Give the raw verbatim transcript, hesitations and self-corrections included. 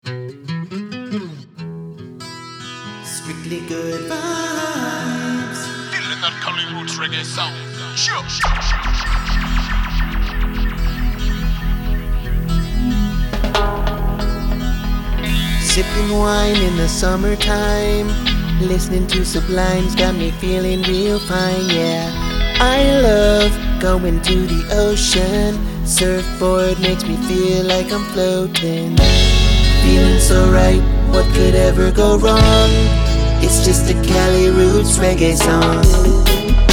Strictly good vibes. Feeling that Cali roots reggae sound. Sure. Sipping wine in the summertime, listening to Sublime's got me feeling real fine, yeah. I love going to the ocean. Surfboard makes me feel like I'm floating. Feeling so right, what could ever go wrong? It's just a Cali Roots reggae song.